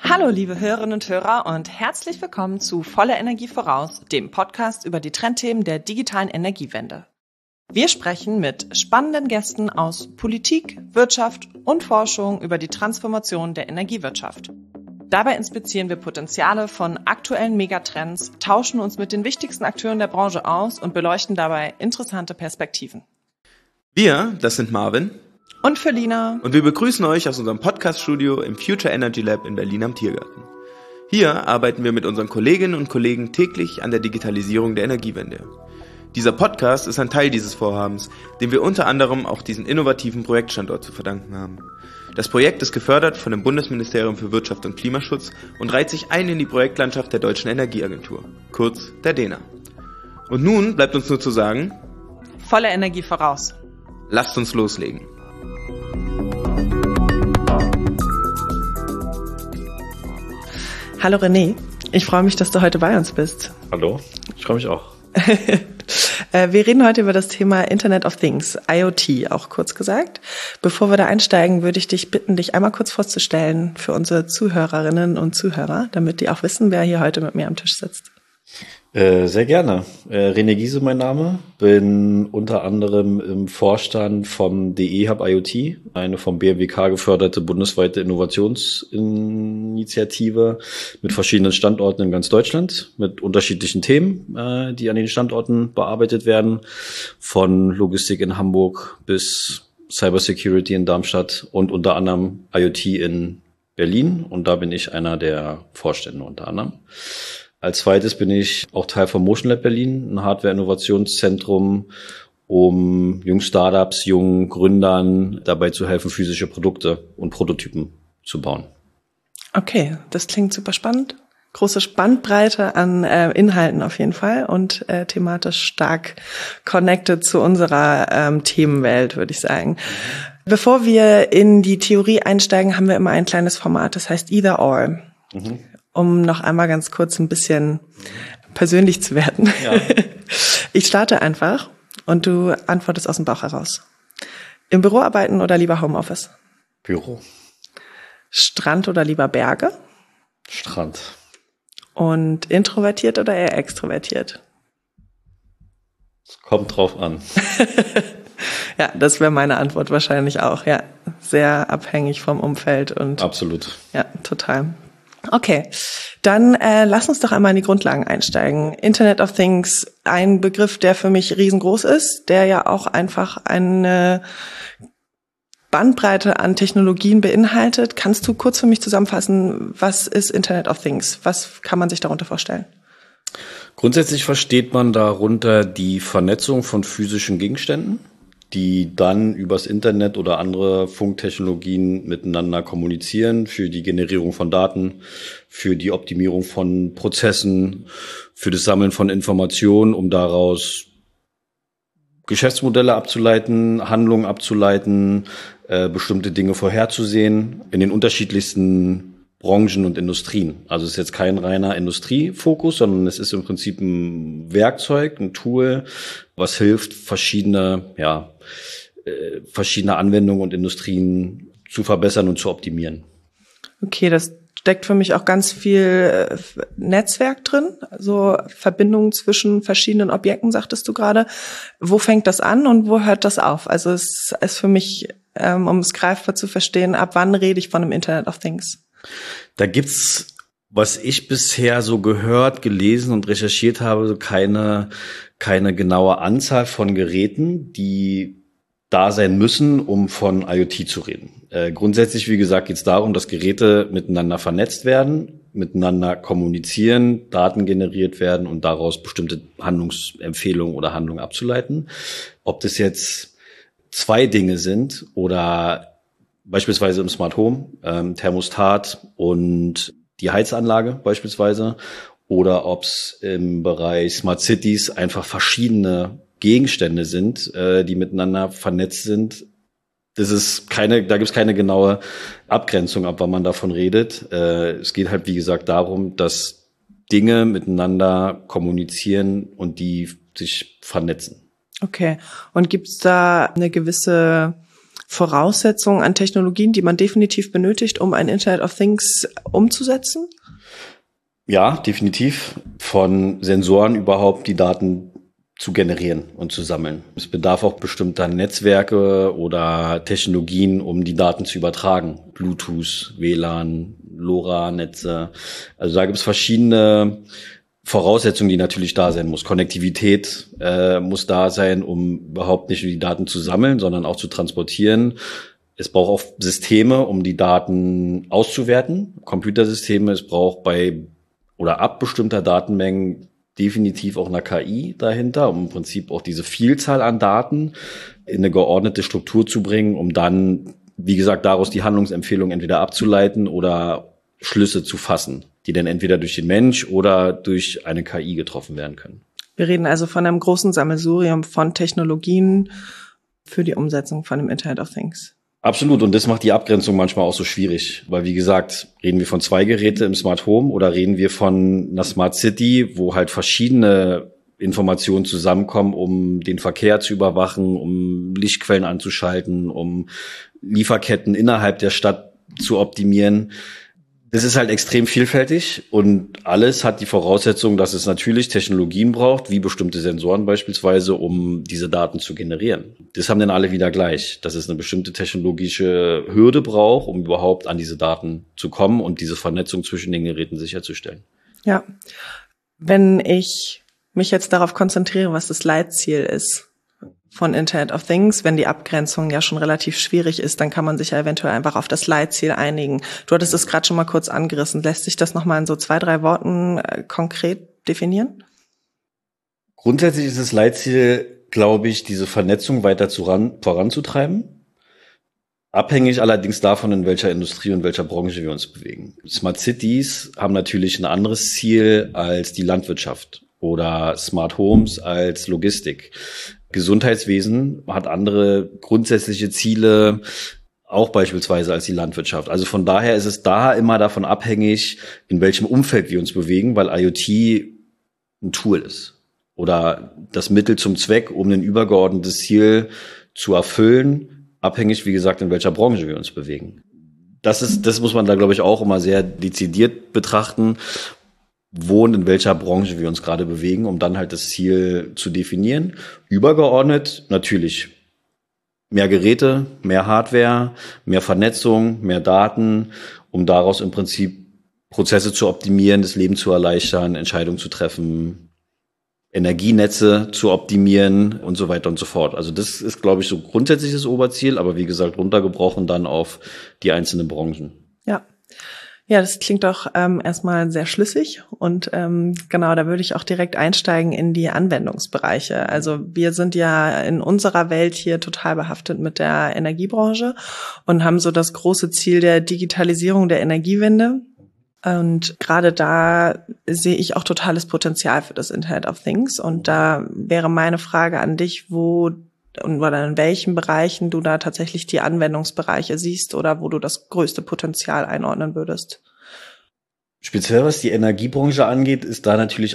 Hallo liebe Hörerinnen und Hörer und herzlich willkommen zu Volle Energie voraus, dem Podcast über die Trendthemen der digitalen Energiewende. Wir sprechen mit spannenden Gästen aus Politik, Wirtschaft und Forschung über die Transformation der Energiewirtschaft. Dabei inspizieren wir Potenziale von aktuellen Megatrends, tauschen uns mit den wichtigsten Akteuren der Branche aus und beleuchten dabei interessante Perspektiven. Wir, das sind Marvin und Felina. Und wir begrüßen euch aus unserem Podcast-Studio im Future Energy Lab in Berlin am Tiergarten. Hier arbeiten wir mit unseren Kolleginnen und Kollegen täglich an der Digitalisierung der Energiewende. Dieser Podcast ist ein Teil dieses Vorhabens, dem wir unter anderem auch diesen innovativen Projektstandort zu verdanken haben. Das Projekt ist gefördert von dem Bundesministerium für Wirtschaft und Klimaschutz und reiht sich ein in die Projektlandschaft der Deutschen Energieagentur, kurz der DENA. Und nun bleibt uns nur zu sagen: Volle Energie voraus. Lasst uns loslegen. Hallo René, ich freue mich, dass du heute bei uns bist. Hallo, ich freue mich auch. Wir reden heute über das Thema Internet of Things, IoT, auch kurz gesagt. Bevor wir da einsteigen, würde ich dich bitten, dich einmal kurz vorzustellen für unsere Zuhörerinnen und Zuhörer, damit die auch wissen, wer hier heute mit mir am Tisch sitzt. Sehr gerne. René Giese mein Name, bin unter anderem im Vorstand vom DE Hub IoT, eine vom BMWK geförderte bundesweite Innovationsinitiative mit verschiedenen Standorten in ganz Deutschland, mit unterschiedlichen Themen, die an den Standorten bearbeitet werden, von Logistik in Hamburg bis Cybersecurity in Darmstadt und unter anderem IoT in Berlin, und da bin ich einer der Vorstände unter anderem. Als zweites bin ich auch Teil von Motion Lab Berlin, ein Hardware-Innovationszentrum, um jungen Startups, jungen Gründern dabei zu helfen, physische Produkte und Prototypen zu bauen. Okay, das klingt super spannend. Große Spannbreite an Inhalten auf jeden Fall und thematisch stark connected zu unserer Themenwelt, würde ich sagen. Bevor wir in die Theorie einsteigen, haben wir immer ein kleines Format, das heißt Either or. Um noch einmal ganz kurz ein bisschen persönlich zu werden. Ja. Ich starte einfach und du antwortest aus dem Bauch heraus. Im Büro arbeiten oder lieber Homeoffice? Büro. Strand oder lieber Berge? Strand. Und introvertiert oder eher extrovertiert? Es kommt drauf an. Ja, das wäre meine Antwort wahrscheinlich auch. Ja, sehr abhängig vom Umfeld und. Absolut. Ja, total. Okay, dann lass uns doch einmal in die Grundlagen einsteigen. Internet of Things, ein Begriff, der für mich riesengroß ist, der ja auch einfach eine Bandbreite an Technologien beinhaltet. Kannst du kurz für mich zusammenfassen, was ist Internet of Things? Was kann man sich darunter vorstellen? Grundsätzlich versteht man darunter die Vernetzung von physischen Gegenständen, die dann übers Internet oder andere Funktechnologien miteinander kommunizieren für die Generierung von Daten, für die Optimierung von Prozessen, für das Sammeln von Informationen, um daraus Geschäftsmodelle abzuleiten, Handlungen abzuleiten, bestimmte Dinge vorherzusehen in den unterschiedlichsten Branchen und Industrien. Also es ist jetzt kein reiner Industriefokus, sondern es ist im Prinzip ein Werkzeug, ein Tool, was hilft, verschiedene Anwendungen und Industrien zu verbessern und zu optimieren. Okay, das steckt für mich auch ganz viel Netzwerk drin, so Verbindungen zwischen verschiedenen Objekten, sagtest du gerade. Wo fängt das an und wo hört das auf? Also es ist für mich, um es greifbar zu verstehen, ab wann rede ich von einem Internet of Things? Da gibt's, was ich bisher so gehört, gelesen und recherchiert habe, keine genaue Anzahl von Geräten, die da sein müssen, um von IoT zu reden. Grundsätzlich, wie gesagt, geht es darum, dass Geräte miteinander vernetzt werden, miteinander kommunizieren, Daten generiert werden und daraus bestimmte Handlungsempfehlungen oder Handlungen abzuleiten. Ob das jetzt zwei Dinge sind oder beispielsweise im Smart Home, Thermostat und die Heizanlage beispielsweise, oder ob es im Bereich Smart Cities einfach verschiedene Gegenstände sind, die miteinander vernetzt sind. Da gibt's keine genaue Abgrenzung, ab wann man davon redet. Es geht halt, wie gesagt, darum, dass Dinge miteinander kommunizieren und die sich vernetzen. Okay. Und gibt's da eine gewisse Voraussetzungen an Technologien, die man definitiv benötigt, um ein Internet of Things umzusetzen? Ja, definitiv. Von Sensoren überhaupt die Daten zu generieren und zu sammeln. Es bedarf auch bestimmter Netzwerke oder Technologien, um die Daten zu übertragen. Bluetooth, WLAN, LoRa-Netze. Also da gibt es verschiedene Voraussetzungen, die natürlich da sein muss. Konnektivität muss da sein, um überhaupt nicht nur die Daten zu sammeln, sondern auch zu transportieren. Es braucht auch Systeme, um die Daten auszuwerten, Computersysteme. Es braucht ab bestimmter Datenmengen definitiv auch eine KI dahinter, um im Prinzip auch diese Vielzahl an Daten in eine geordnete Struktur zu bringen, um dann, wie gesagt, daraus die Handlungsempfehlung entweder abzuleiten oder Schlüsse zu fassen, die dann entweder durch den Mensch oder durch eine KI getroffen werden können. Wir reden also von einem großen Sammelsurium von Technologien für die Umsetzung von dem Internet of Things. Absolut, und das macht die Abgrenzung manchmal auch so schwierig, weil wie gesagt, reden wir von 2 Geräte im Smart Home oder reden wir von einer Smart City, wo halt verschiedene Informationen zusammenkommen, um den Verkehr zu überwachen, um Lichtquellen anzuschalten, um Lieferketten innerhalb der Stadt zu optimieren. Das ist halt extrem vielfältig und alles hat die Voraussetzung, dass es natürlich Technologien braucht, wie bestimmte Sensoren beispielsweise, um diese Daten zu generieren. Das haben dann alle wieder gleich, dass es eine bestimmte technologische Hürde braucht, um überhaupt an diese Daten zu kommen und diese Vernetzung zwischen den Geräten sicherzustellen. Ja, wenn ich mich jetzt darauf konzentriere, was das Leitziel ist von Internet of Things, wenn die Abgrenzung ja schon relativ schwierig ist, dann kann man sich ja eventuell einfach auf das Leitziel einigen. Du hattest es gerade schon mal kurz angerissen. Lässt sich das nochmal in so 2, 3 Worten konkret definieren? Grundsätzlich ist das Leitziel, glaube ich, diese Vernetzung weiter voranzutreiben. Abhängig allerdings davon, in welcher Industrie und welcher Branche wir uns bewegen. Smart Cities haben natürlich ein anderes Ziel als die Landwirtschaft oder Smart Homes als Logistik. Gesundheitswesen hat andere grundsätzliche Ziele, auch beispielsweise als die Landwirtschaft. Also von daher ist es da immer davon abhängig, in welchem Umfeld wir uns bewegen, weil IoT ein Tool ist oder das Mittel zum Zweck, um ein übergeordnetes Ziel zu erfüllen, abhängig, wie gesagt, in welcher Branche wir uns bewegen. Das muss man da, glaube ich, auch immer sehr dezidiert betrachten, wo und in welcher Branche wir uns gerade bewegen, um dann halt das Ziel zu definieren. Übergeordnet natürlich mehr Geräte, mehr Hardware, mehr Vernetzung, mehr Daten, um daraus im Prinzip Prozesse zu optimieren, das Leben zu erleichtern, Entscheidungen zu treffen, Energienetze zu optimieren und so weiter und so fort. Also das ist, glaube ich, so grundsätzlich das Oberziel, aber wie gesagt, runtergebrochen dann auf die einzelnen Branchen. Ja. Ja, das klingt doch erstmal sehr schlüssig und genau, da würde ich auch direkt einsteigen in die Anwendungsbereiche. Also wir sind ja in unserer Welt hier total behaftet mit der Energiebranche und haben so das große Ziel der Digitalisierung der Energiewende. Und gerade da sehe ich auch totales Potenzial für das Internet of Things. Und da wäre meine Frage an dich, wo oder in welchen Bereichen du da tatsächlich die Anwendungsbereiche siehst oder wo du das größte Potenzial einordnen würdest. Speziell was die Energiebranche angeht, ist da natürlich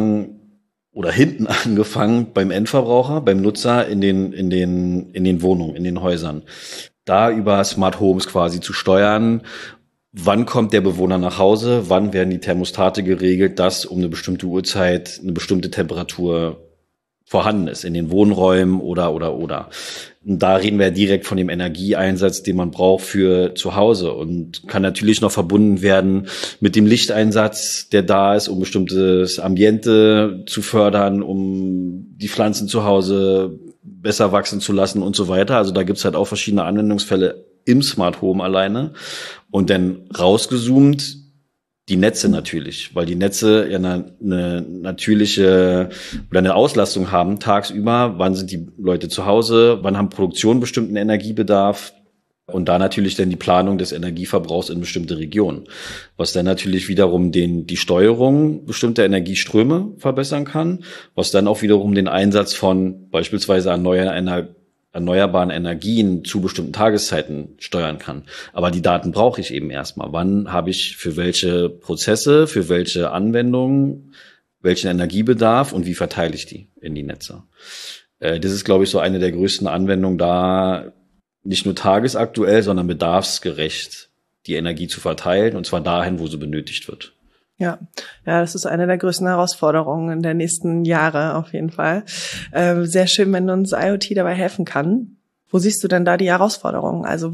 hinten angefangen beim Endverbraucher, beim Nutzer in den Wohnungen, in den Häusern. Da über Smart Homes quasi zu steuern, wann kommt der Bewohner nach Hause, wann werden die Thermostate geregelt, dass um eine bestimmte Uhrzeit eine bestimmte Temperatur vorhanden ist in den Wohnräumen oder. Und da reden wir ja direkt von dem Energieeinsatz, den man braucht für zu Hause und kann natürlich noch verbunden werden mit dem Lichteinsatz, der da ist, um bestimmtes Ambiente zu fördern, um die Pflanzen zu Hause besser wachsen zu lassen und so weiter. Also da gibt's halt auch verschiedene Anwendungsfälle im Smart Home alleine. Und dann rausgezoomt die Netze natürlich, weil die Netze ja eine natürliche oder eine Auslastung haben tagsüber. Wann sind die Leute zu Hause? Wann haben Produktionen bestimmten Energiebedarf? Und da natürlich dann die Planung des Energieverbrauchs in bestimmte Regionen, was dann natürlich wiederum die Steuerung bestimmter Energieströme verbessern kann, was dann auch wiederum den Einsatz von beispielsweise erneuerbaren Energien zu bestimmten Tageszeiten steuern kann. Aber die Daten brauche ich eben erstmal. Wann habe ich für welche Prozesse, für welche Anwendungen, welchen Energiebedarf und wie verteile ich die in die Netze? Das ist, glaube ich, so eine der größten Anwendungen da, nicht nur tagesaktuell, sondern bedarfsgerecht die Energie zu verteilen, und zwar dahin, wo sie benötigt wird. Ja, das ist eine der größten Herausforderungen der nächsten Jahre auf jeden Fall. Sehr schön, wenn uns IoT dabei helfen kann. Wo siehst du denn da die Herausforderungen? Also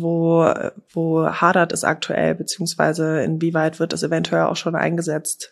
wo hadert es aktuell, beziehungsweise inwieweit wird es eventuell auch schon eingesetzt?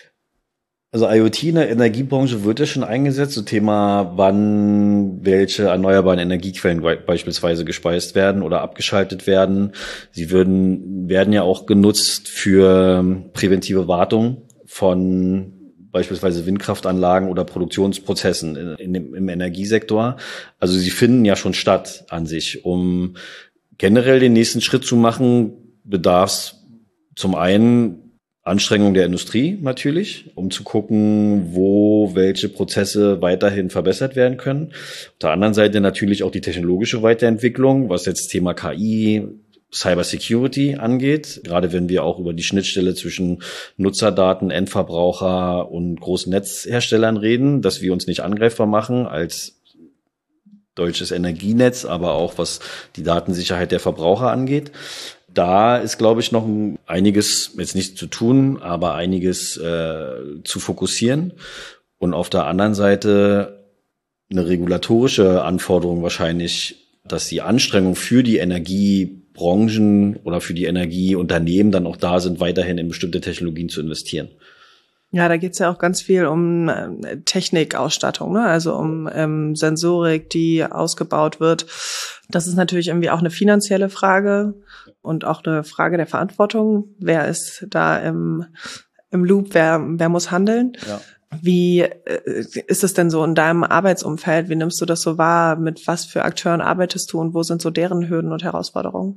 Also IoT in der Energiebranche wird ja schon eingesetzt, so Thema, wann welche erneuerbaren Energiequellen beispielsweise gespeist werden oder abgeschaltet werden. Sie werden ja auch genutzt für präventive Wartung von beispielsweise Windkraftanlagen oder Produktionsprozessen im Energiesektor. Also sie finden ja schon statt an sich. Um generell den nächsten Schritt zu machen, bedarf es zum einen Anstrengung der Industrie natürlich, um zu gucken, wo welche Prozesse weiterhin verbessert werden können. Auf der anderen Seite natürlich auch die technologische Weiterentwicklung, was jetzt Thema KI, Cybersecurity angeht, gerade wenn wir auch über die Schnittstelle zwischen Nutzerdaten, Endverbraucher und großen Netzherstellern reden, dass wir uns nicht angreifbar machen als deutsches Energienetz, aber auch was die Datensicherheit der Verbraucher angeht. Da ist, glaube ich, noch einiges jetzt nicht zu tun, aber einiges zu fokussieren. Und auf der anderen Seite eine regulatorische Anforderung wahrscheinlich, dass die Anstrengungen für die Energiebranchen oder für die Energieunternehmen dann auch da sind, weiterhin in bestimmte Technologien zu investieren. Ja, da geht's ja auch ganz viel um Technikausstattung, ne? Also um Sensorik, die ausgebaut wird. Das ist natürlich irgendwie auch eine finanzielle Frage und auch eine Frage der Verantwortung. Wer ist da im Loop? Wer muss handeln? Ja. Wie ist es denn so in deinem Arbeitsumfeld? Wie nimmst du das so wahr? Mit was für Akteuren arbeitest du und wo sind so deren Hürden und Herausforderungen?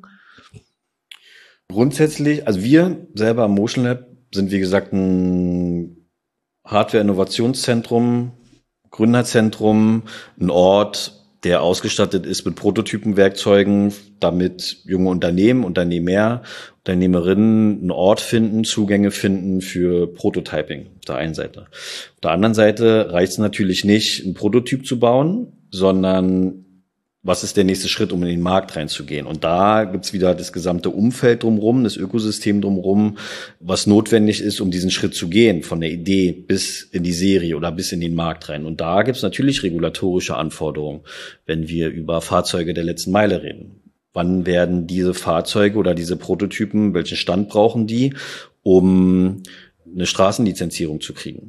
Grundsätzlich, also wir selber am Motion Lab sind, wie gesagt, ein Hardware-Innovationszentrum, Gründerzentrum, ein Ort, der ausgestattet ist mit Prototypenwerkzeugen, damit junge Unternehmen, Unternehmer, Unternehmerinnen einen Ort finden, Zugänge finden für Prototyping auf der einen Seite. Auf der anderen Seite reicht es natürlich nicht, einen Prototyp zu bauen, sondern was ist der nächste Schritt, um in den Markt reinzugehen? Und da gibt's wieder das gesamte Umfeld drumherum, das Ökosystem drumherum, was notwendig ist, um diesen Schritt zu gehen, von der Idee bis in die Serie oder bis in den Markt rein. Und da gibt's natürlich regulatorische Anforderungen, wenn wir über Fahrzeuge der letzten Meile reden. Wann werden diese Fahrzeuge oder diese Prototypen, welchen Stand brauchen die, um eine Straßenlizenzierung zu kriegen?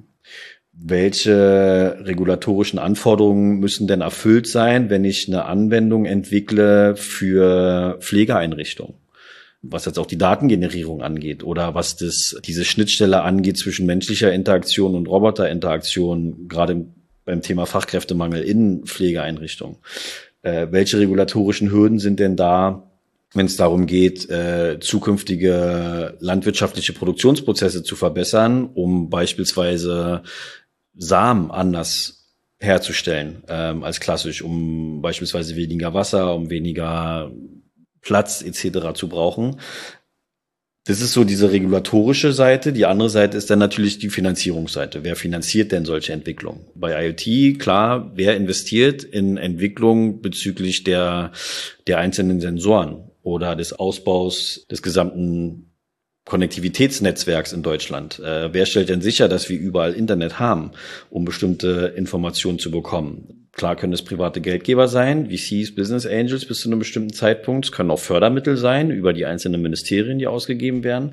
Welche regulatorischen Anforderungen müssen denn erfüllt sein, wenn ich eine Anwendung entwickle für Pflegeeinrichtungen? Was jetzt auch die Datengenerierung angeht oder was diese Schnittstelle angeht zwischen menschlicher Interaktion und Roboterinteraktion, gerade beim Thema Fachkräftemangel in Pflegeeinrichtungen. Welche regulatorischen Hürden sind denn da, wenn es darum geht, zukünftige landwirtschaftliche Produktionsprozesse zu verbessern, um beispielsweise Samen anders herzustellen als klassisch, um beispielsweise weniger Wasser, um weniger Platz etc. zu brauchen. Das ist so diese regulatorische Seite. Die andere Seite ist dann natürlich die Finanzierungsseite. Wer finanziert denn solche Entwicklungen? Bei IoT, klar, wer investiert in Entwicklung bezüglich der einzelnen Sensoren oder des Ausbaus des gesamten Konnektivitätsnetzwerks in Deutschland. Wer stellt denn sicher, dass wir überall Internet haben, um bestimmte Informationen zu bekommen? Klar können es private Geldgeber sein, VCs, Business Angels bis zu einem bestimmten Zeitpunkt. Es können auch Fördermittel sein über die einzelnen Ministerien, die ausgegeben werden.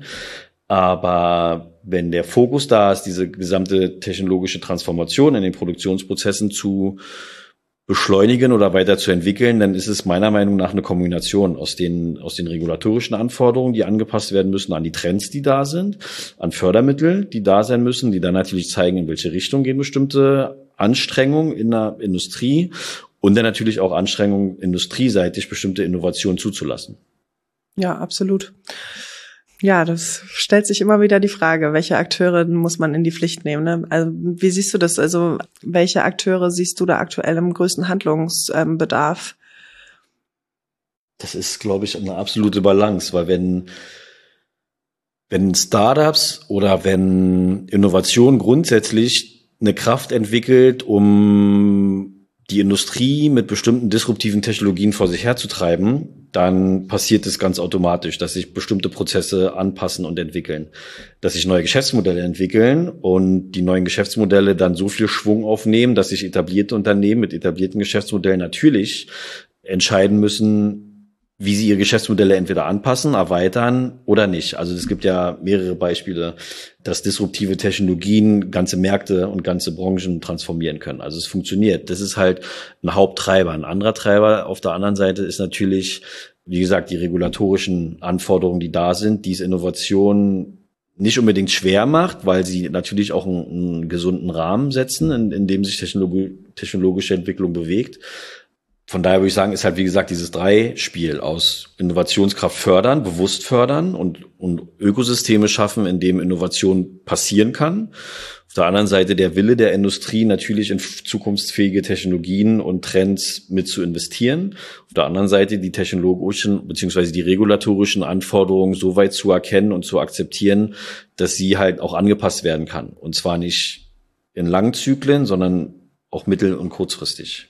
Aber wenn der Fokus da ist, diese gesamte technologische Transformation in den Produktionsprozessen zu beschleunigen oder weiterzuentwickeln, dann ist es meiner Meinung nach eine Kombination aus den regulatorischen Anforderungen, die angepasst werden müssen an die Trends, die da sind, an Fördermittel, die da sein müssen, die dann natürlich zeigen, in welche Richtung gehen bestimmte Anstrengungen in der Industrie und dann natürlich auch Anstrengungen industrieseitig bestimmte Innovationen zuzulassen. Ja, absolut. Ja, das stellt sich immer wieder die Frage, welche Akteure muss man in die Pflicht nehmen, ne? Also, wie siehst du das? Also, welche Akteure siehst du da aktuell im größten Handlungsbedarf? Das ist, glaube ich, eine absolute Balance, weil wenn Startups oder wenn Innovation grundsätzlich eine Kraft entwickelt, um die Industrie mit bestimmten disruptiven Technologien vor sich herzutreiben, dann passiert es ganz automatisch, dass sich bestimmte Prozesse anpassen und entwickeln, dass sich neue Geschäftsmodelle entwickeln und die neuen Geschäftsmodelle dann so viel Schwung aufnehmen, dass sich etablierte Unternehmen mit etablierten Geschäftsmodellen natürlich entscheiden müssen, wie sie ihre Geschäftsmodelle entweder anpassen, erweitern oder nicht. Also es gibt ja mehrere Beispiele, dass disruptive Technologien ganze Märkte und ganze Branchen transformieren können. Also es funktioniert. Das ist halt ein Haupttreiber. Ein anderer Treiber auf der anderen Seite ist natürlich, wie gesagt, die regulatorischen Anforderungen, die da sind, die es Innovation nicht unbedingt schwer macht, weil sie natürlich auch einen gesunden Rahmen setzen, in dem sich technologische Entwicklung bewegt. Von daher würde ich sagen, ist halt, wie gesagt, dieses Dreispiel aus Innovationskraft fördern, bewusst fördern und Ökosysteme schaffen, in dem Innovation passieren kann. Auf der anderen Seite der Wille der Industrie, natürlich in zukunftsfähige Technologien und Trends mit zu investieren. Auf der anderen Seite die technologischen bzw. die regulatorischen Anforderungen so weit zu erkennen und zu akzeptieren, dass sie halt auch angepasst werden kann. Und zwar nicht in langen Zyklen, sondern auch mittel- und kurzfristig.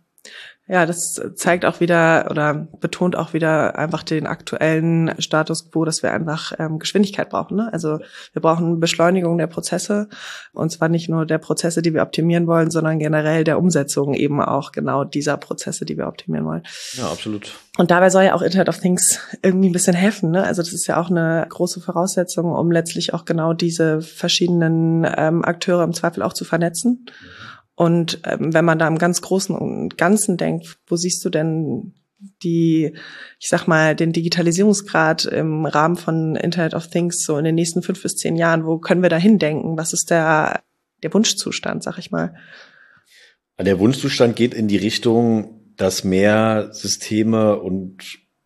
Ja, das zeigt auch wieder oder betont auch wieder einfach den aktuellen Status quo, dass wir einfach Geschwindigkeit brauchen. Ne? Also wir brauchen Beschleunigung der Prozesse und zwar nicht nur der Prozesse, die wir optimieren wollen, sondern generell der Umsetzung eben auch genau dieser Prozesse, die wir optimieren wollen. Ja, absolut. Und dabei soll ja auch Internet of Things irgendwie ein bisschen helfen. Ne? Also das ist ja auch eine große Voraussetzung, um letztlich auch genau diese verschiedenen Akteure im Zweifel auch zu vernetzen. Und wenn man da im ganz Großen und Ganzen denkt, wo siehst du denn den Digitalisierungsgrad im Rahmen von Internet of Things so in den nächsten 5 bis 10 Jahren? Wo können wir da hindenken? Was ist der Wunschzustand, sag ich mal? Der Wunschzustand geht in die Richtung, dass mehr Systeme und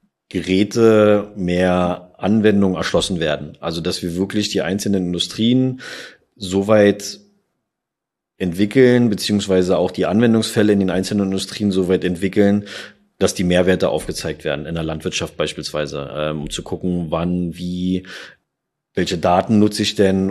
Geräte, mehr Anwendungen erschlossen werden. Also dass wir wirklich die einzelnen Industrien soweit entwickeln, beziehungsweise auch die Anwendungsfälle in den einzelnen Industrien so weit entwickeln, dass die Mehrwerte aufgezeigt werden, in der Landwirtschaft beispielsweise, um zu gucken, wann, wie, welche Daten nutze ich denn,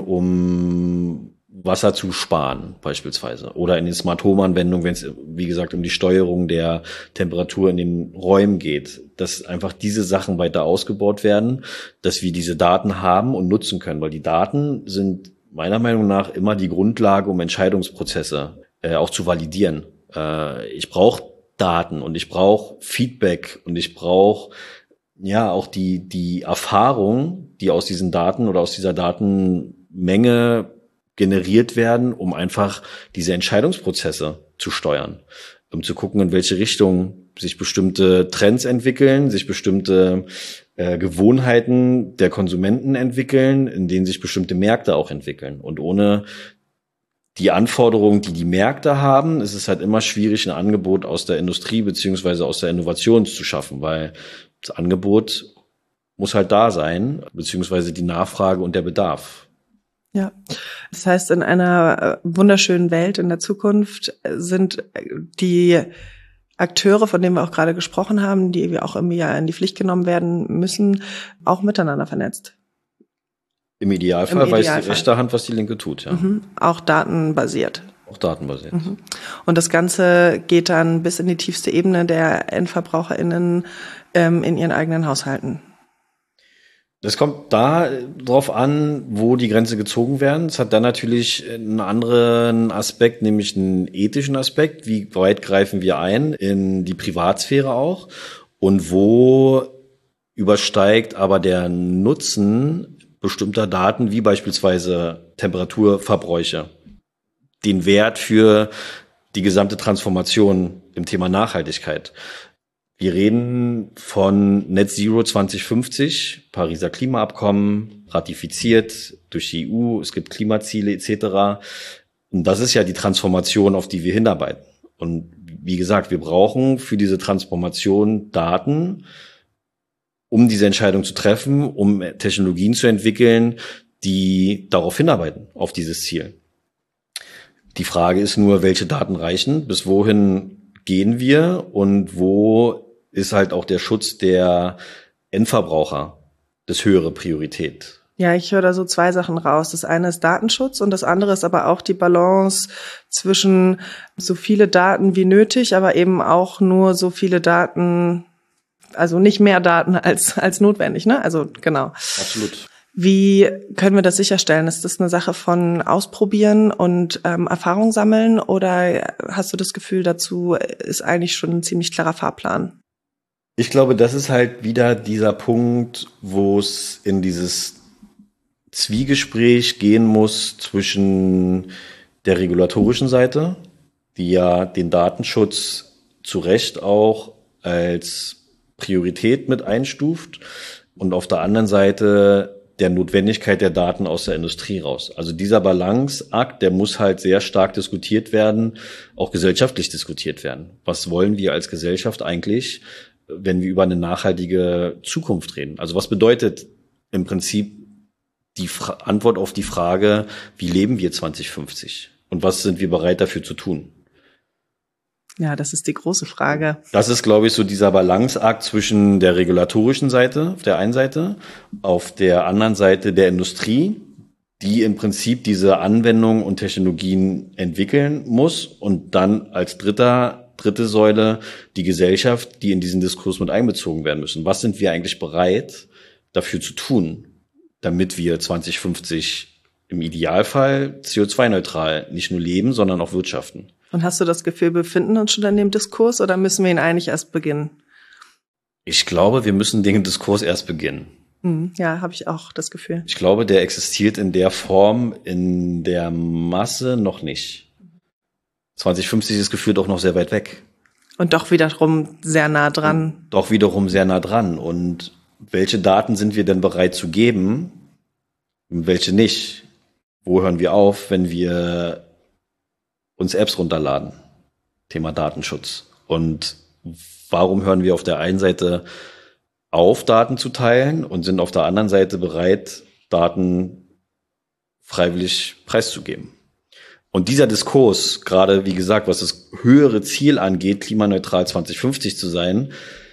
um Wasser zu sparen beispielsweise. Oder in den Smart Home Anwendungen, wenn es, wie gesagt, um die Steuerung der Temperatur in den Räumen geht, dass einfach diese Sachen weiter ausgebaut werden, dass wir diese Daten haben und nutzen können, weil die Daten sind meiner Meinung nach immer die Grundlage, um Entscheidungsprozesse auch zu validieren. Ich brauche Daten und ich brauche Feedback und ich brauche ja auch die Erfahrung, die aus diesen Daten oder aus dieser Datenmenge generiert werden, um einfach diese Entscheidungsprozesse zu steuern, um zu gucken, in welche Richtung sich bestimmte Trends entwickeln, sich bestimmte Gewohnheiten der Konsumenten entwickeln, in denen sich bestimmte Märkte auch entwickeln. Und ohne die Anforderungen, die die Märkte haben, ist es halt immer schwierig, ein Angebot aus der Industrie beziehungsweise aus der Innovation zu schaffen, weil das Angebot muss halt da sein, beziehungsweise die Nachfrage und der Bedarf. Ja, das heißt, in einer wunderschönen Welt in der Zukunft sind die Akteure, von denen wir auch gerade gesprochen haben, die wir auch irgendwie ja in die Pflicht genommen werden müssen, auch miteinander vernetzt. Im Idealfall weiß die rechte Hand, was die linke tut, ja. Auch datenbasiert. Auch datenbasiert. Und das Ganze geht dann bis in die tiefste Ebene der EndverbraucherInnen in ihren eigenen Haushalten. Das kommt da drauf an, wo die Grenze gezogen werden. Es hat dann natürlich einen anderen Aspekt, nämlich einen ethischen Aspekt. Wie weit greifen wir ein in die Privatsphäre auch? Und wo übersteigt aber der Nutzen bestimmter Daten, wie beispielsweise Temperaturverbräuche, den Wert für die gesamte Transformation im Thema Nachhaltigkeit? Wir reden von Net Zero 2050, Pariser Klimaabkommen, ratifiziert durch die EU, es gibt Klimaziele etc. Und das ist ja die Transformation, auf die wir hinarbeiten. Und wie gesagt, wir brauchen für diese Transformation Daten, um diese Entscheidung zu treffen, um Technologien zu entwickeln, die darauf hinarbeiten, auf dieses Ziel. Die Frage ist nur, welche Daten reichen, bis wohin gehen wir und wo ist halt auch der Schutz der Endverbraucher das höhere Priorität? Ja, ich höre da so 2 Sachen raus. Das eine ist Datenschutz und das andere ist aber auch die Balance zwischen so viele Daten wie nötig, aber eben auch nur so viele Daten, also nicht mehr Daten als notwendig, ne? Also genau. Absolut. Wie können wir das sicherstellen? Ist das eine Sache von Ausprobieren und Erfahrung sammeln oder hast du das Gefühl, dazu ist eigentlich schon ein ziemlich klarer Fahrplan? Ich glaube, das ist halt wieder dieser Punkt, wo es in dieses Zwiegespräch gehen muss zwischen der regulatorischen Seite, die ja den Datenschutz zu Recht auch als Priorität mit einstuft, und auf der anderen Seite der Notwendigkeit der Daten aus der Industrie raus. Also dieser Balanceakt, der muss halt sehr stark diskutiert werden, auch gesellschaftlich diskutiert werden. Was wollen wir als Gesellschaft eigentlich, wenn wir über eine nachhaltige Zukunft reden? Also was bedeutet im Prinzip die Antwort auf die Frage, wie leben wir 2050? Und was sind wir bereit dafür zu tun? Ja, das ist die große Frage. Das ist, glaube ich, so dieser Balanceakt zwischen der regulatorischen Seite auf der einen Seite, auf der anderen Seite der Industrie, die im Prinzip diese Anwendungen und Technologien entwickeln muss, und dann als dritte Säule die Gesellschaft, die in diesen Diskurs mit einbezogen werden müssen. Was sind wir eigentlich bereit dafür zu tun, damit wir 2050 im Idealfall CO2-neutral nicht nur leben, sondern auch wirtschaften? Und hast du das Gefühl, wir befinden uns schon in dem Diskurs oder müssen wir ihn eigentlich erst beginnen? Ich glaube, wir müssen den Diskurs erst beginnen. Ja, habe ich auch das Gefühl. Ich glaube, der existiert in der Form, in der Masse noch nicht. 2050 ist gefühlt auch noch sehr weit weg. Und doch wiederum sehr nah dran. Und welche Daten sind wir denn bereit zu geben und welche nicht? Wo hören wir auf, wenn wir uns Apps runterladen? Thema Datenschutz. Und warum hören wir auf der einen Seite auf, Daten zu teilen, und sind auf der anderen Seite bereit, Daten freiwillig preiszugeben? Und dieser Diskurs, gerade wie gesagt, was das höhere Ziel angeht, klimaneutral 2050 zu sein,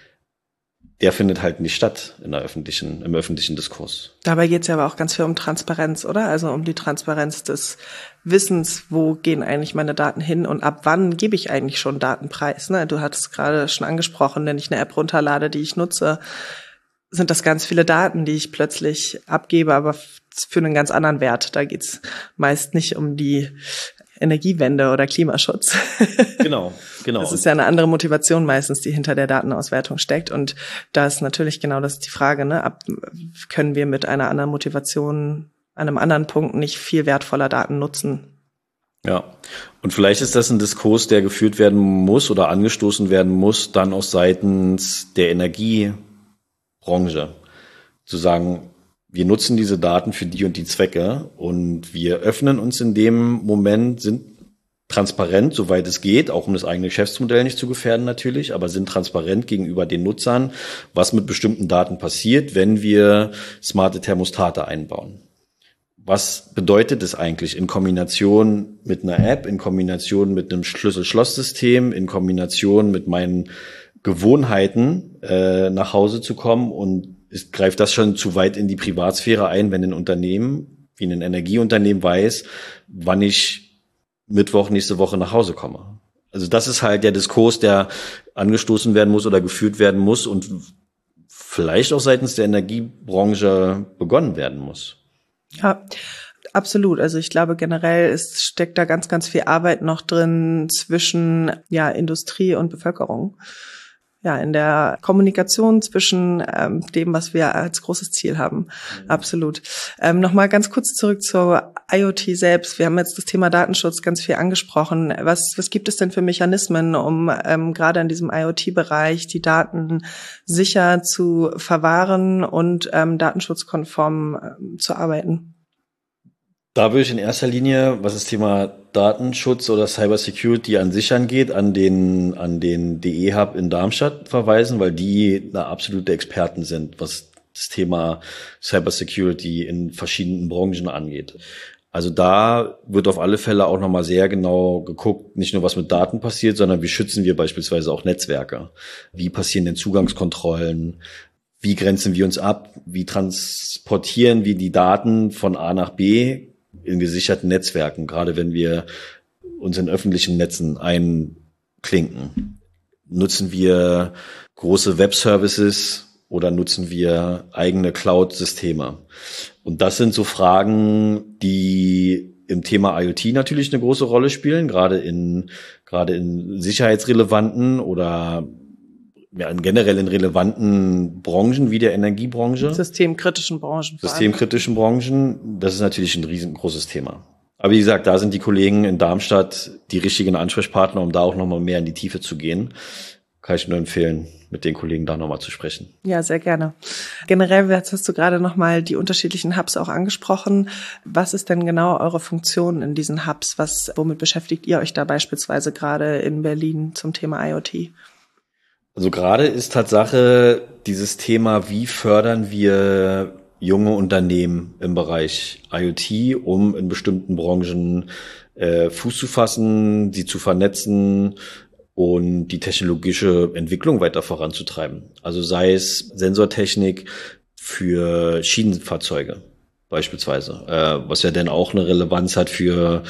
der findet halt nicht statt im öffentlichen Diskurs. Dabei geht es ja aber auch ganz viel um Transparenz, oder? Also um die Transparenz des Wissens, wo gehen eigentlich meine Daten hin und ab wann gebe ich eigentlich schon Daten preis? Ne? Du hattest gerade schon angesprochen, wenn ich eine App runterlade, die ich nutze, sind das ganz viele Daten, die ich plötzlich abgebe, aber für einen ganz anderen Wert. Da geht's meist nicht um die Energiewende oder Klimaschutz. Genau. Das ist ja eine andere Motivation meistens, die hinter der Datenauswertung steckt. Und da ist natürlich genau das die Frage, ne? Können wir mit einer anderen Motivation, einem anderen Punkt nicht viel wertvoller Daten nutzen? Ja, und vielleicht ist das ein Diskurs, der geführt werden muss oder angestoßen werden muss, dann auch seitens der Energiebranche. Zu sagen, wir nutzen diese Daten für die und die Zwecke und wir öffnen uns in dem Moment, sind transparent, soweit es geht, auch um das eigene Geschäftsmodell nicht zu gefährden natürlich, aber sind transparent gegenüber den Nutzern, was mit bestimmten Daten passiert, wenn wir smarte Thermostate einbauen. Was bedeutet es eigentlich in Kombination mit einer App, in Kombination mit einem Schlüssel-Schloss-System, in Kombination mit meinen Gewohnheiten nach Hause zu kommen? Und greift das schon zu weit in die Privatsphäre ein, wenn ein Unternehmen wie ein Energieunternehmen weiß, wann ich Mittwoch nächste Woche nach Hause komme? Also das ist halt der Diskurs, der angestoßen werden muss oder geführt werden muss und vielleicht auch seitens der Energiebranche begonnen werden muss. Ja, absolut. Also ich glaube generell steckt da ganz, ganz viel Arbeit noch drin zwischen Industrie und Bevölkerung. Ja, in der Kommunikation zwischen dem, was wir als großes Ziel haben. Absolut. Nochmal ganz kurz zurück zur IoT selbst. Wir haben jetzt das Thema Datenschutz ganz viel angesprochen. Was gibt es denn für Mechanismen, um gerade in diesem IoT-Bereich die Daten sicher zu verwahren und datenschutzkonform zu arbeiten? Da würde ich in erster Linie, was das Thema Datenschutz oder Cybersecurity an sich angeht, an den DE-Hub in Darmstadt verweisen, weil die da absolute Experten sind, was das Thema Cybersecurity in verschiedenen Branchen angeht. Also da wird auf alle Fälle auch nochmal sehr genau geguckt, nicht nur was mit Daten passiert, sondern wie schützen wir beispielsweise auch Netzwerke? Wie passieren denn Zugangskontrollen? Wie grenzen wir uns ab? Wie transportieren wir die Daten von A nach B in gesicherten Netzwerken, gerade wenn wir uns in öffentlichen Netzen einklinken? nutzen wir große Web-Services oder nutzen wir eigene Cloud-Systeme? Und das sind so Fragen, die im Thema IoT natürlich eine große Rolle spielen, gerade in sicherheitsrelevanten oder generell in relevanten Branchen wie der Energiebranche. Systemkritischen Branchen. Systemkritischen Branchen, das ist natürlich ein riesengroßes Thema. Aber wie gesagt, da sind die Kollegen in Darmstadt die richtigen Ansprechpartner, um da auch nochmal mehr in die Tiefe zu gehen. Kann ich nur empfehlen, mit den Kollegen da nochmal zu sprechen. Ja, sehr gerne. Generell, jetzt hast du gerade nochmal die unterschiedlichen Hubs auch angesprochen. Was ist denn genau eure Funktion in diesen Hubs? Womit beschäftigt ihr euch da beispielsweise gerade in Berlin zum Thema IoT? Also gerade ist Tatsache dieses Thema, wie fördern wir junge Unternehmen im Bereich IoT, um in bestimmten Branchen Fuß zu fassen, sie zu vernetzen und die technologische Entwicklung weiter voranzutreiben. Also sei es Sensortechnik für Schienenfahrzeuge beispielsweise, was ja dann auch eine Relevanz hat für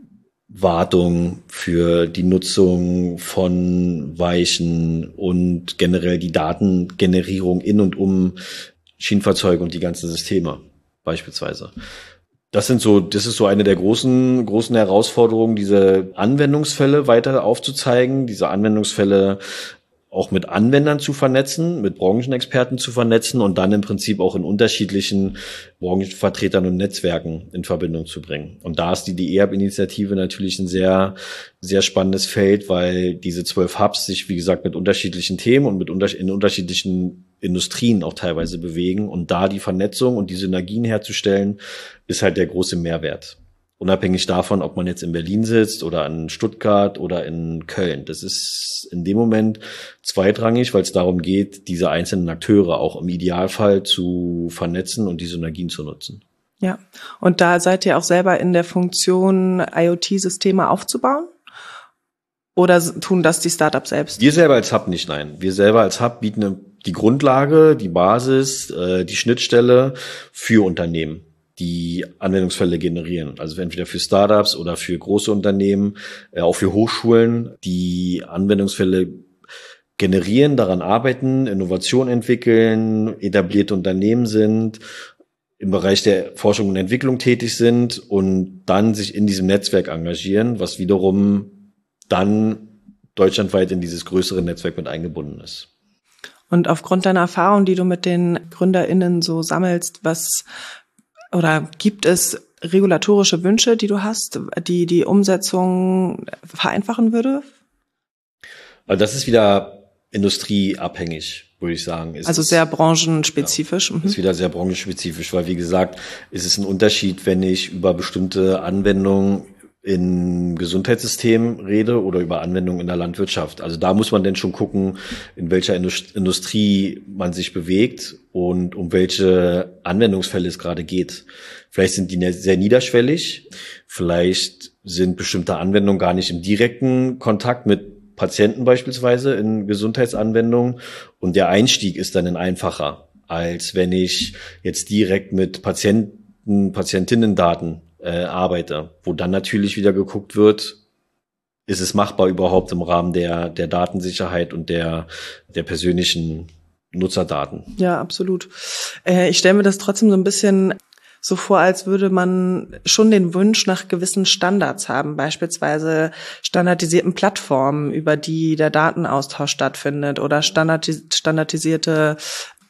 Wartung, für die Nutzung von Weichen und generell die Datengenerierung in und um Schienenfahrzeuge und die ganzen Systeme beispielsweise. Das ist so eine der großen Herausforderungen, diese Anwendungsfälle weiter aufzuzeigen, diese Anwendungsfälle auch mit Anwendern zu vernetzen, mit Branchenexperten zu vernetzen und dann im Prinzip auch in unterschiedlichen Branchenvertretern und Netzwerken in Verbindung zu bringen. Und da ist die DEAB-Initiative natürlich ein sehr, sehr spannendes Feld, weil diese 12 Hubs sich, wie gesagt, mit unterschiedlichen Themen und in unterschiedlichen Industrien auch teilweise bewegen. Und da die Vernetzung und die Synergien herzustellen, ist halt der große Mehrwert. Unabhängig davon, ob man jetzt in Berlin sitzt oder in Stuttgart oder in Köln. Das ist in dem Moment zweitrangig, weil es darum geht, diese einzelnen Akteure auch im Idealfall zu vernetzen und die Synergien zu nutzen. Ja, und da seid ihr auch selber in der Funktion, IoT-Systeme aufzubauen? Oder tun das die Startups selbst? Wir selber als Hub nicht, nein. Wir selber als Hub bieten die Grundlage, die Basis, die Schnittstelle für Unternehmen, die Anwendungsfälle generieren. Also entweder für Startups oder für große Unternehmen, auch für Hochschulen, die Anwendungsfälle generieren, daran arbeiten, Innovation entwickeln, etablierte Unternehmen sind, im Bereich der Forschung und Entwicklung tätig sind und dann sich in diesem Netzwerk engagieren, was wiederum dann deutschlandweit in dieses größere Netzwerk mit eingebunden ist. Und aufgrund deiner Erfahrung, die du mit den GründerInnen so sammelst, gibt es regulatorische Wünsche, die du hast, die Umsetzung vereinfachen würde? Also das ist wieder industrieabhängig, würde ich sagen. Also sehr branchenspezifisch. Ja, ist wieder sehr branchenspezifisch, weil wie gesagt, es ist ein Unterschied, wenn ich über bestimmte Anwendungen im Gesundheitssystem rede oder über Anwendungen in der Landwirtschaft. Also da muss man denn schon gucken, in welcher Industrie man sich bewegt und um welche Anwendungsfälle es gerade geht. Vielleicht sind die sehr niederschwellig, vielleicht sind bestimmte Anwendungen gar nicht im direkten Kontakt mit Patienten beispielsweise in Gesundheitsanwendungen und der Einstieg ist dann einfacher, als wenn ich jetzt direkt mit Patientinnendaten arbeite, wo dann natürlich wieder geguckt wird, ist es machbar überhaupt im Rahmen der Datensicherheit und der persönlichen Nutzerdaten. Ja, absolut. Ich stelle mir das trotzdem so ein bisschen so vor, als würde man schon den Wunsch nach gewissen Standards haben, beispielsweise standardisierten Plattformen, über die der Datenaustausch stattfindet oder standardisierte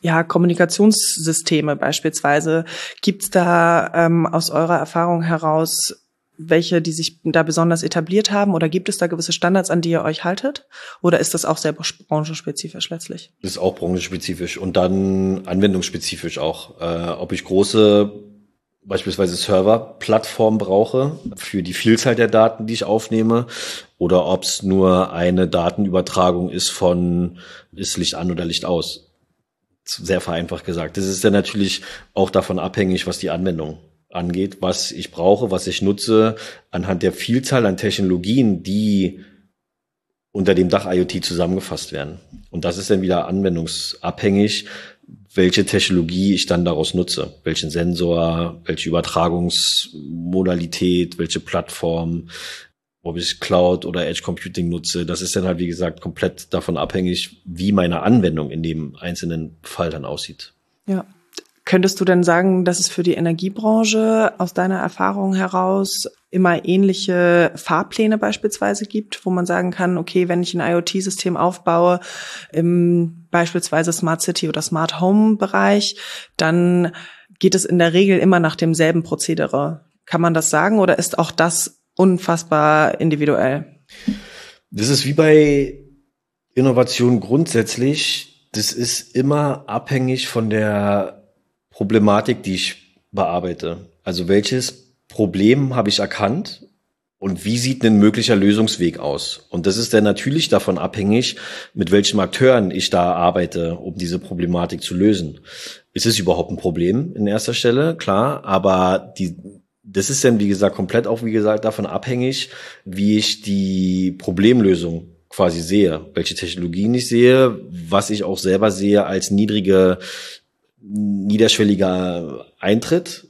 Kommunikationssysteme beispielsweise. Gibt's da aus eurer Erfahrung heraus welche, die sich da besonders etabliert haben? Oder gibt es da gewisse Standards, an die ihr euch haltet? Oder ist das auch sehr branchenspezifisch letztlich? Das ist auch branchenspezifisch und dann anwendungsspezifisch auch. Ob ich große beispielsweise Serverplattformen brauche für die Vielzahl der Daten, die ich aufnehme, oder ob es nur eine Datenübertragung ist ist Licht an oder Licht aus. Sehr vereinfacht gesagt. Das ist dann natürlich auch davon abhängig, was die Anwendung angeht, was ich brauche, was ich nutze, anhand der Vielzahl an Technologien, die unter dem Dach IoT zusammengefasst werden. Und das ist dann wieder anwendungsabhängig, welche Technologie ich dann daraus nutze, welchen Sensor, welche Übertragungsmodalität, welche Plattform ob ich Cloud oder Edge Computing nutze. Das ist dann halt, wie gesagt, komplett davon abhängig, wie meine Anwendung in dem einzelnen Fall dann aussieht. Ja. Könntest du denn sagen, dass es für die Energiebranche aus deiner Erfahrung heraus immer ähnliche Fahrpläne beispielsweise gibt, wo man sagen kann, okay, wenn ich ein IoT-System aufbaue, im beispielsweise Smart City oder Smart Home Bereich, dann geht es in der Regel immer nach demselben Prozedere. Kann man das sagen oder ist auch das unfassbar individuell? Das ist wie bei Innovation grundsätzlich. Das ist immer abhängig von der Problematik, die ich bearbeite. Also welches Problem habe ich erkannt und wie sieht ein möglicher Lösungsweg aus? Und das ist dann natürlich davon abhängig, mit welchen Akteuren ich da arbeite, um diese Problematik zu lösen. Ist es überhaupt ein Problem in erster Stelle? Klar, aber das ist dann, wie gesagt, komplett auch, wie gesagt, davon abhängig, wie ich die Problemlösung quasi sehe, welche Technologien ich sehe, was ich auch selber sehe als niederschwelliger Eintritt,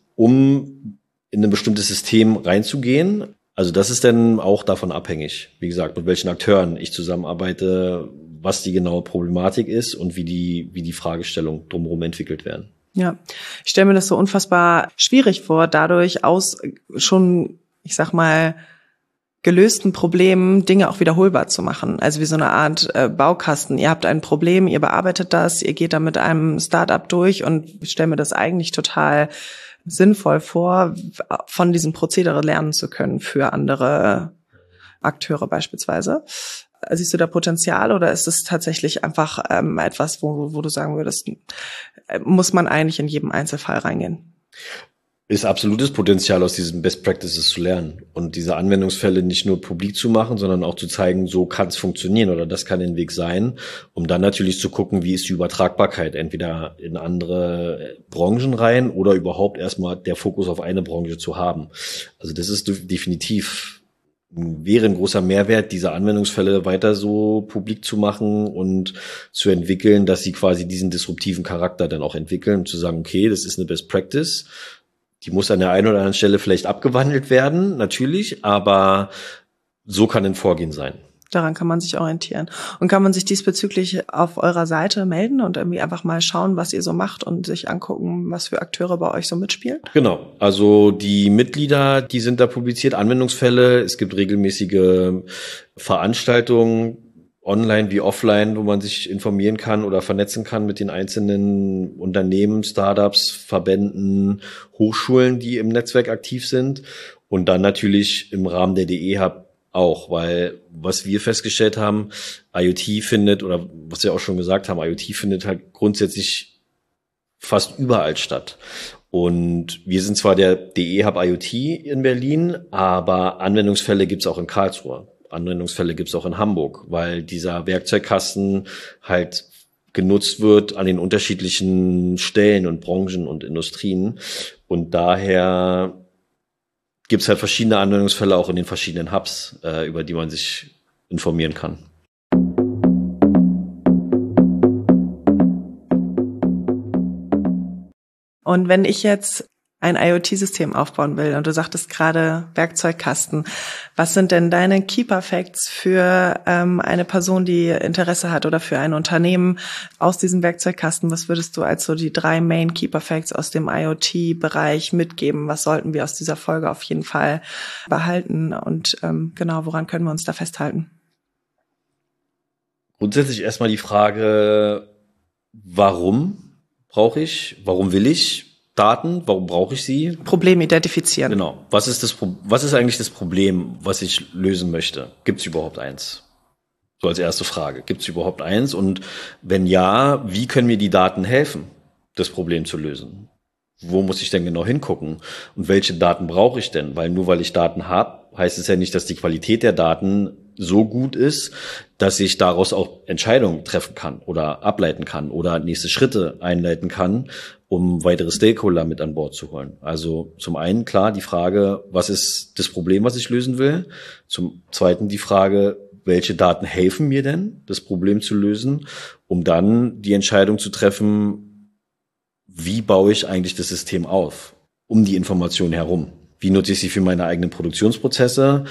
um in ein bestimmtes System reinzugehen. Also das ist dann auch davon abhängig, wie gesagt, mit welchen Akteuren ich zusammenarbeite, was die genaue Problematik ist und wie die Fragestellungen drumherum entwickelt werden. Ja, ich stelle mir das so unfassbar schwierig vor, dadurch aus schon, ich sag mal, gelösten Problemen Dinge auch wiederholbar zu machen. Also wie so eine Art Baukasten. Ihr habt ein Problem, ihr bearbeitet das, ihr geht da mit einem Startup durch und ich stelle mir das eigentlich total sinnvoll vor, von diesem Prozedere lernen zu können für andere Akteure beispielsweise. Siehst du da Potenzial oder ist es tatsächlich einfach etwas, wo du sagen würdest, muss man eigentlich in jedem Einzelfall reingehen? Ist absolutes Potenzial, aus diesen Best Practices zu lernen und diese Anwendungsfälle nicht nur publik zu machen, sondern auch zu zeigen, so kann es funktionieren oder das kann ein Weg sein, um dann natürlich zu gucken, wie ist die Übertragbarkeit, entweder in andere Branchen rein oder überhaupt erstmal der Fokus auf eine Branche zu haben. Also das ist definitiv, wäre ein großer Mehrwert, diese Anwendungsfälle weiter so publik zu machen und zu entwickeln, dass sie quasi diesen disruptiven Charakter dann auch entwickeln und zu sagen, okay, das ist eine Best Practice. Die muss an der einen oder anderen Stelle vielleicht abgewandelt werden, natürlich, aber so kann ein Vorgehen sein. Daran kann man sich orientieren. Und kann man sich diesbezüglich auf eurer Seite melden und irgendwie einfach mal schauen, was ihr so macht und sich angucken, was für Akteure bei euch so mitspielen? Genau. Also die Mitglieder, die sind da publiziert, Anwendungsfälle. Es gibt regelmäßige Veranstaltungen, online wie offline, wo man sich informieren kann oder vernetzen kann mit den einzelnen Unternehmen, Startups, Verbänden, Hochschulen, die im Netzwerk aktiv sind. Und dann natürlich im Rahmen der DE-Hub auch, weil was wir festgestellt haben, IoT findet, oder was wir auch schon gesagt haben, IoT findet halt grundsätzlich fast überall statt. Und wir sind zwar der DE-Hub IoT in Berlin, aber Anwendungsfälle gibt's auch in Karlsruhe. Anwendungsfälle gibt's auch in Hamburg, weil dieser Werkzeugkasten halt genutzt wird an den unterschiedlichen Stellen und Branchen und Industrien. Und daher gibt's halt verschiedene Anwendungsfälle auch in den verschiedenen Hubs, über die man sich informieren kann. Und wenn ich jetzt ein IoT-System aufbauen will und du sagtest gerade Werkzeugkasten, was sind denn deine Keeper Facts für eine Person, die Interesse hat oder für ein Unternehmen aus diesem Werkzeugkasten? Was würdest du als so die 3 Main Keeper Facts aus dem IoT-Bereich mitgeben? Was sollten wir aus dieser Folge auf jeden Fall behalten und genau, woran können wir uns da festhalten? Grundsätzlich erstmal die Frage, warum will ich Daten, warum brauche ich sie? Problem identifizieren. Genau. Was ist eigentlich das Problem, was ich lösen möchte? Gibt es überhaupt eins? So als erste Frage. Gibt es überhaupt eins? Und wenn ja, wie können mir die Daten helfen, das Problem zu lösen? Wo muss ich denn genau hingucken? Und welche Daten brauche ich denn? Weil nur weil ich Daten habe, heißt es ja nicht, dass die Qualität der Daten so gut ist, dass ich daraus auch Entscheidungen treffen kann oder ableiten kann oder nächste Schritte einleiten kann, um weitere Stakeholder mit an Bord zu holen. Also zum einen klar die Frage, was ist das Problem, was ich lösen will? Zum zweiten die Frage, welche Daten helfen mir denn, das Problem zu lösen, um dann die Entscheidung zu treffen, wie baue ich eigentlich das System auf, um die Information herum? Wie nutze ich sie für meine eigenen Produktionsprozesse?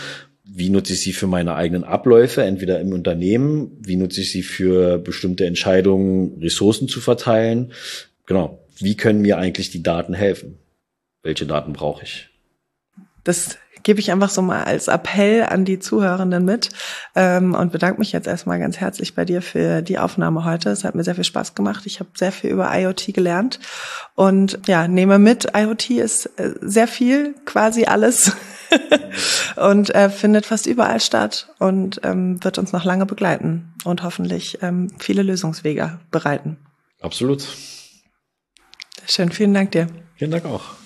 wie nutze ich sie für meine eigenen Abläufe, entweder im Unternehmen, wie nutze ich sie für bestimmte Entscheidungen, Ressourcen zu verteilen. Genau, wie können mir eigentlich die Daten helfen? Welche Daten brauche ich? Das gebe ich einfach so mal als Appell an die Zuhörenden mit und bedanke mich jetzt erstmal ganz herzlich bei dir für die Aufnahme heute. Es hat mir sehr viel Spaß gemacht. Ich habe sehr viel über IoT gelernt und ja, nehme mit, IoT ist sehr viel, quasi alles und findet fast überall statt und wird uns noch lange begleiten und hoffentlich viele Lösungswege bereiten. Absolut. Schön, vielen Dank dir. Vielen Dank auch.